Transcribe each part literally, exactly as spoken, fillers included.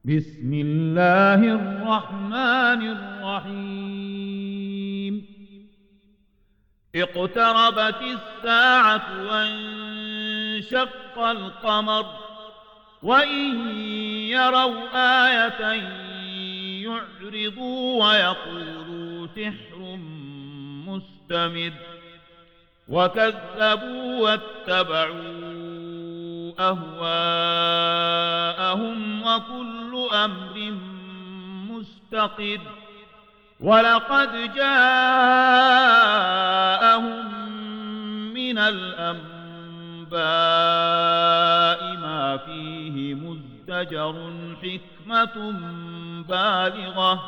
بسم الله الرحمن الرحيم اقتربت الساعة وانشق القمر وإن يروا آية يعرضوا ويقولوا سحر مستمر وكذبوا واتبعوا أهواءهم وكل أمر مستقر ولقد جاءهم من الأنباء ما فيه مزدجر حكمة بالغة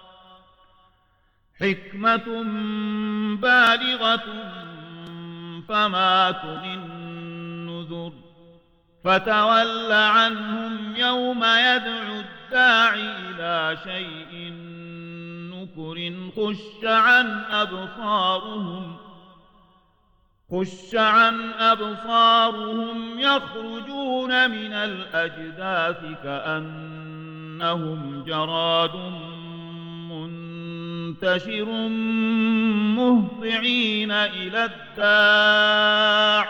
حكمة بالغة فما تغني النذر فتول عنهم يوم يدعو الداعي إلى شيء نكر خش عن أبصارهم خش عن أبصارهم يخرجون من الأجداث كأنهم جراد منتشر مهطعين إلى الداع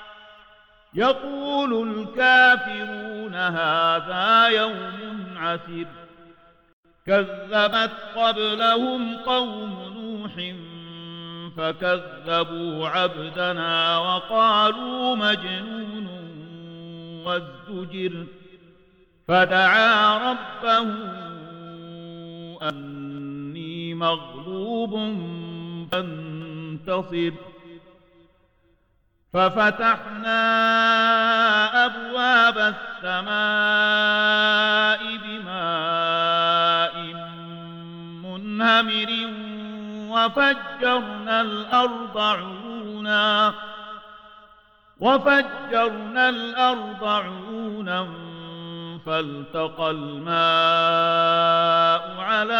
يقول الكافرون هذا يوم عسر كذبت قبلهم قوم نوح فكذبوا عبدنا وقالوا مجنون وازدجر فدعا ربه أني مغلوب فانتصر ففتحنا أبواب السماء بماء منهمر وفجرنا الأرض عيونا وفجرنا الأرض عيونا فالتقى الماء على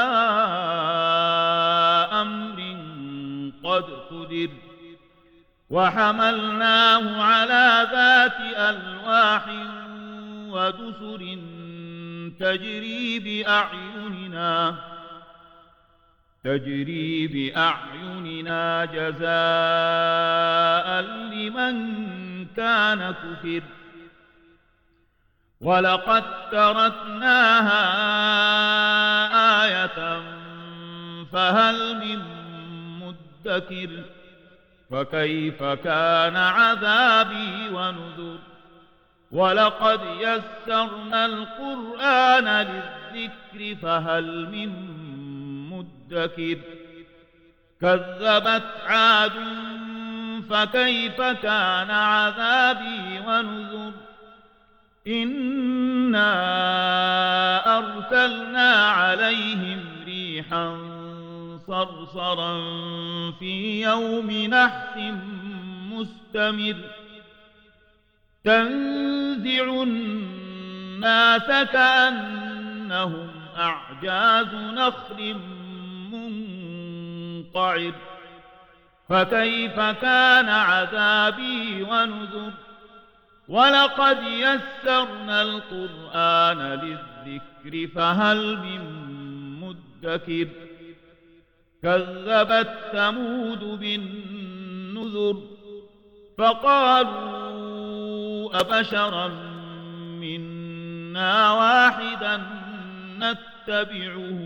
أمر قد قدر وحملناه على ذات ألواح ودسر تجري بأعيننا تجري بأعيننا جزاء لمن كان كفر ولقد تركناها آية فهل من مدكر فكيف كان عذابي ونذر ولقد يسرنا القرآن للذكر فهل من مدكر كذبت عاد فكيف كان عذابي ونذر إنا أرسلنا عليهم ريحا صرصرا في يوم نحس مستمر تنزع الناس كأنهم أعجاز نخل منقعر فكيف كان عذابي ونذر ولقد يسرنا القرآن للذكر فهل من مدكر كذبت ثمود بالنذر فقالوا أبشرا منا واحدا نتبعه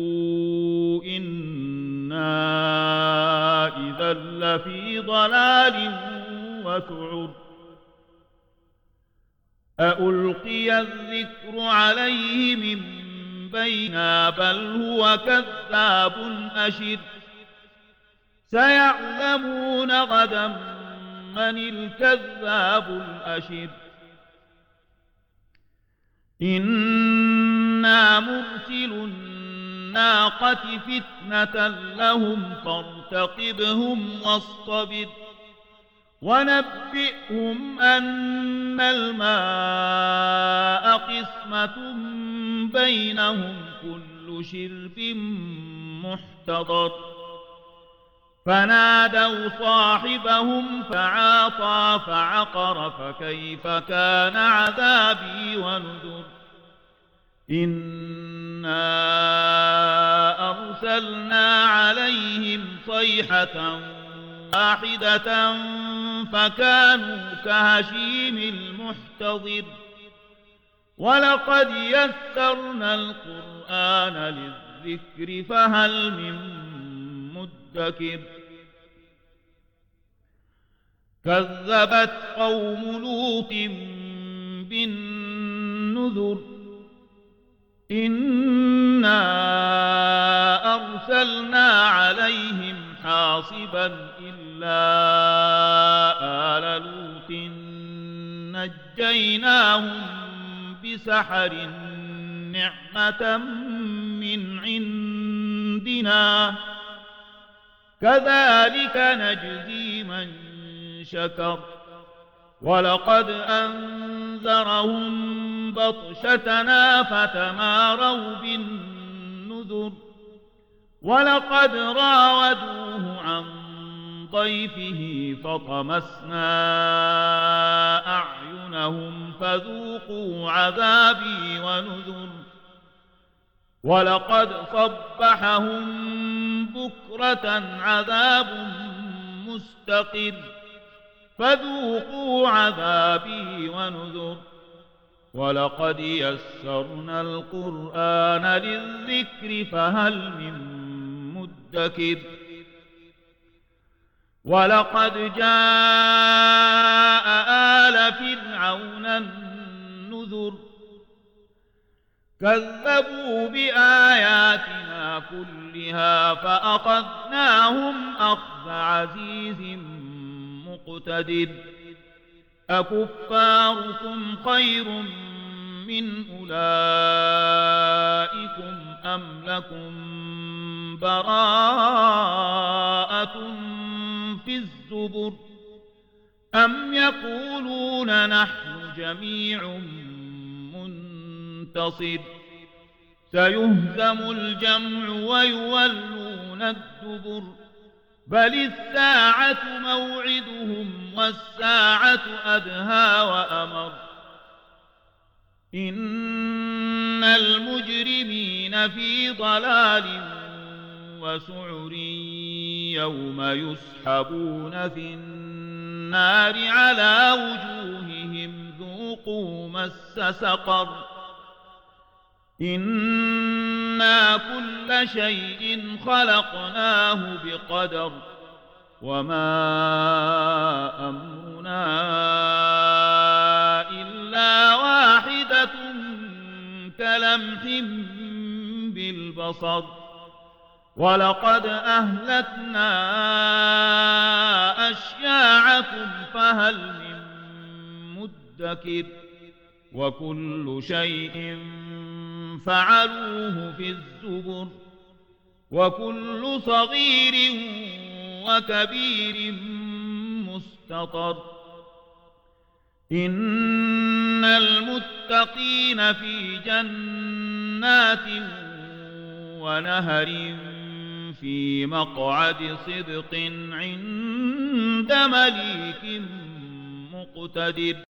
إنا إذا لفي ضلال وسعر أألقي الذكر عليه من بينا بل هو كذاب أشر سيعلمون غدا من الكذاب الأشر إنا مرسل الناقة فتنة لهم فارتقبهم واصطبر ونبئهم أن الماء قسمة بينهم كل شرب محتضر فنادوا صاحبهم فعاطى فعقر فكيف كان عذابي ونذر إنا أرسلنا عليهم صيحة واحدة فكانوا كهشيم المحتضر ولقد يسرنا القرآن للذكر فهل من مدكر كذبت قوم لوط بالنذر إنا أرسلنا عليهم حاصبا إلا آل لوط نجيناهم بسحر نعمة من عندنا كذلك نجزي من شكر ولقد أنذرهم بطشتنا فتماروا بالنذر ولقد راودوه عن ضيفه فطمسنا أعينهم فذوقوا عذابي ونذر ولقد صبحهم بكرة عذاب مستقر فذوقوا عذابي ونذر ولقد يسرنا القرآن للذكر فهل من مدكر ولقد جاء آل فرعون النذر كذبوا بآياتنا كلها فأخذناهم أخذ عزيز مقتدر أكفاركم خير من أولئكم أم لكم براءة في الزبر أم يقولون نحن جميع منتصر سيهزم الجمع ويولون الدبر بل الساعة موعدهم والساعة أدهى وأمر إن المجرمين في ضلال وسعر يوم يسحبون في النار على وجوههم ذوقوا مس سقر إنا كل شيء خلقناه بقدر وما أمرنا إلا واحدة كلمح بالبصر ولقد أهلكنا أشياعكم فهل من مدكر وكل شيء فعلوه في الزبر وكل صغير وكبير مستطر إن المتقين في جنات ونهر في مقعد صدق عند مليك مقتدر.